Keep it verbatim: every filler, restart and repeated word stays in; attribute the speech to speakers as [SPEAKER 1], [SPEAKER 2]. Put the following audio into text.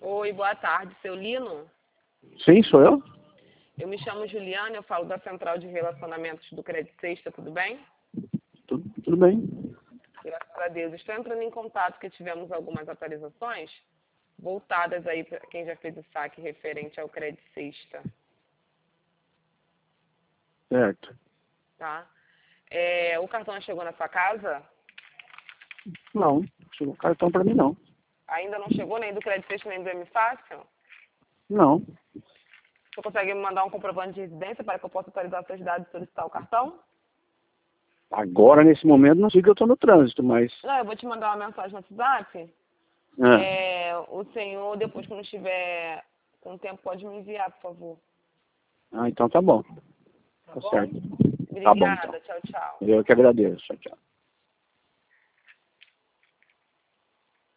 [SPEAKER 1] Oi, boa tarde, seu Lino?
[SPEAKER 2] Sim, sou eu?
[SPEAKER 1] Eu me chamo Juliana, eu falo da Central de Relacionamentos do Crédito Sexta, tudo bem?
[SPEAKER 2] Tudo, tudo bem.
[SPEAKER 1] Graças a Deus. Estou entrando em contato porque tivemos algumas atualizações voltadas aí para quem já fez o saque referente ao Crédito Sexta,
[SPEAKER 2] Certo.
[SPEAKER 1] tá? É, o cartão chegou na sua casa?
[SPEAKER 2] Não, chegou cartão pra mim não.
[SPEAKER 1] Ainda não chegou nem do Crédito Sexta nem do M Fácil?
[SPEAKER 2] Não.
[SPEAKER 1] Você consegue me mandar um comprovante de residência para que eu possa atualizar seus dados e solicitar o cartão?
[SPEAKER 2] Agora, nesse momento, não sei que eu tô no trânsito, mas...
[SPEAKER 1] Não, eu vou te mandar uma mensagem no WhatsApp.
[SPEAKER 2] Ah,
[SPEAKER 1] É, o senhor, depois, quando estiver com tempo, pode me enviar, por favor.
[SPEAKER 2] ah então tá bom.
[SPEAKER 1] Tá
[SPEAKER 2] Tá
[SPEAKER 1] bom?
[SPEAKER 2] certo. Tá bom, então.
[SPEAKER 1] Obrigada. Tchau, tchau.
[SPEAKER 2] Eu que agradeço. Tchau, tchau.